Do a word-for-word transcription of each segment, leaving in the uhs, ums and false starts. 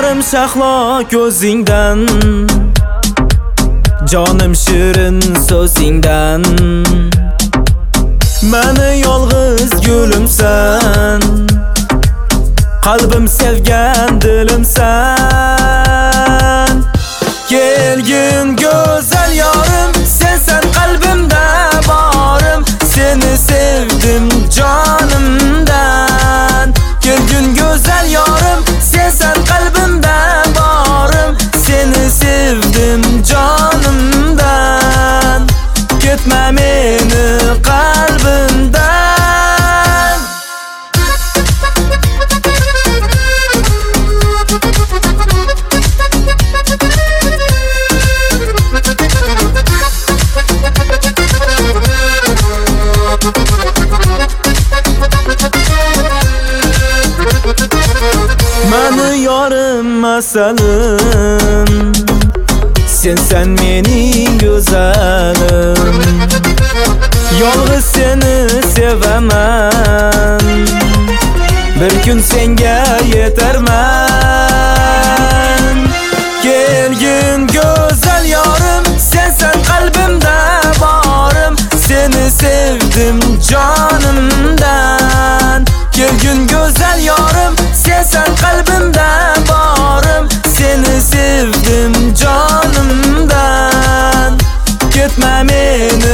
yorim shahlo ko'zingdan, jonim shirin so'zingdan. Meni yolg'iz gulumsan, qalbim sevgan dilimsan. Kelgin go'zal yorim, sensan qalbimda borim, seni sevdim jonimdan. Kelgin go'zal yorim, sensan qalbimda borim, seni sevdim jonimdan. Ketma meni qalbimdan. Meni yorim masalim, sensan mening go'zalim. Yolg'iz seni sevaman, bir kun senga yetarman. Kelgin go'zal yorim, sensan qalbimda borim, seni sevdim jonimdan. Kelgin go'zal yorim, sensan qalbimda borim, seni sevdim jonimdan. Ketma meni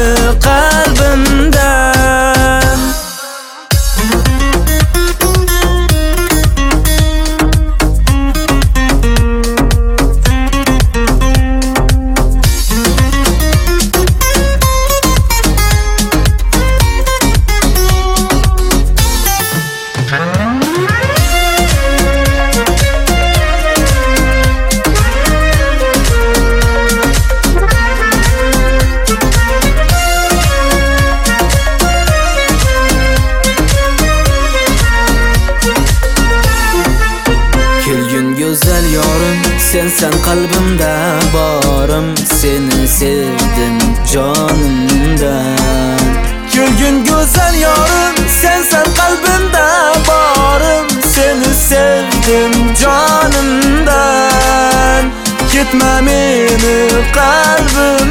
qalbimdan. Güzel yorim, sensan qalbimda borim, seni sevdim jonimdan. Kelgin go'zal yorim, sensan qalbimda borim, seni sevdim jonimdan. Ketma meni qalbimdan.